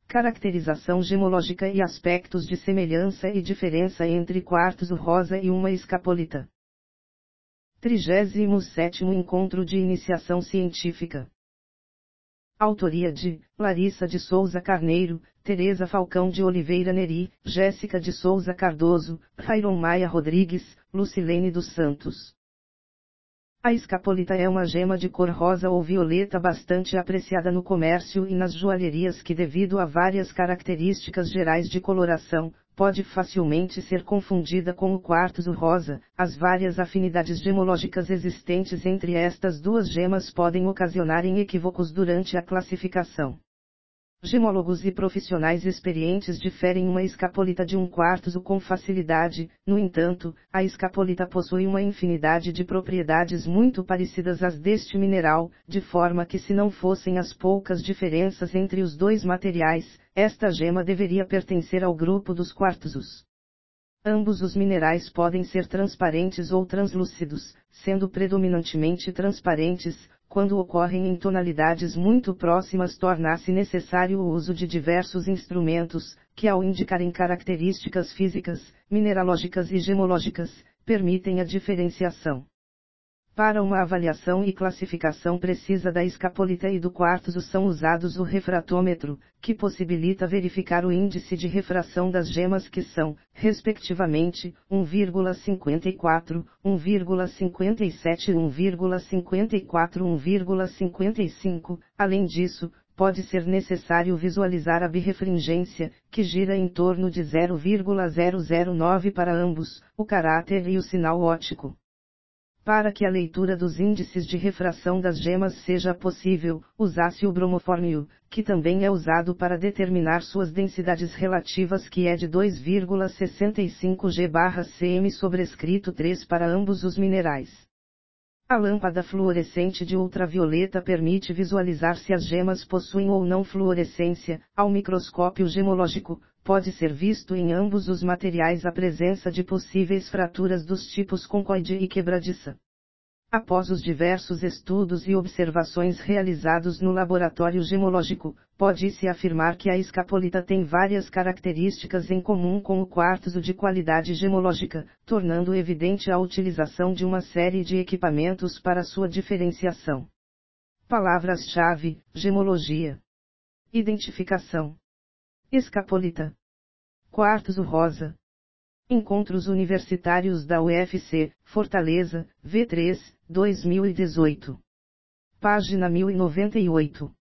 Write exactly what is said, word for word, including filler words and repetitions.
Caracterização gemológica e aspectos de semelhança e diferença entre quartzo rosa e uma escapolita. trigésimo sétimo Encontro de Iniciação Científica. Autoria de Larissa de Souza Carneiro, Tereza Falcão de Oliveira Neri, Jéssica de Souza Cardoso, Rairon Maia Rodrigues, Lucilene dos Santos. A escapolita é uma gema de cor rosa ou violeta bastante apreciada no comércio e nas joalherias que, devido a várias características gerais de coloração, pode facilmente ser confundida com o quartzo rosa. As várias afinidades gemológicas existentes entre estas duas gemas podem ocasionar equívocos durante a classificação. Gemólogos e profissionais experientes diferem uma escapolita de um quartzo com facilidade. No entanto, a escapolita possui uma infinidade de propriedades muito parecidas às deste mineral, de forma que, se não fossem as poucas diferenças entre os dois materiais, esta gema deveria pertencer ao grupo dos quartzos. Ambos os minerais podem ser transparentes ou translúcidos, sendo predominantemente transparentes. Quando ocorrem em tonalidades muito próximas, torna-se necessário o uso de diversos instrumentos, que, ao indicarem características físicas, mineralógicas e gemológicas, permitem a diferenciação. Para uma avaliação e classificação precisa da escapolita e do quartzo são usados o refratômetro, que possibilita verificar o índice de refração das gemas que são, respectivamente, um vírgula cinquenta e quatro, um vírgula cinquenta e sete e um vírgula cinquenta e quatro, um vírgula cinquenta e cinco. Além disso, pode ser necessário visualizar a birrefringência, que gira em torno de zero vírgula zero zero nove para ambos, o caráter e o sinal óptico. Para que a leitura dos índices de refração das gemas seja possível, usa-se o bromofórmio, que também é usado para determinar suas densidades relativas, que é de dois vírgula sessenta e cinco G barra cm sobrescrito três para ambos os minerais. A lâmpada fluorescente de ultravioleta permite visualizar se as gemas possuem ou não fluorescência. Ao microscópio gemológico, pode ser visto em ambos os materiais a presença de possíveis fraturas dos tipos concoide e quebradiça. Após os diversos estudos e observações realizados no laboratório gemológico, pode-se afirmar que a escapolita tem várias características em comum com o quartzo de qualidade gemológica, tornando evidente a utilização de uma série de equipamentos para sua diferenciação. Palavras-chave: gemologia, identificação, escapolita, quartzo rosa. Encontros Universitários da U F C, Fortaleza, V três, dois mil e dezoito. Página mil e noventa e oito.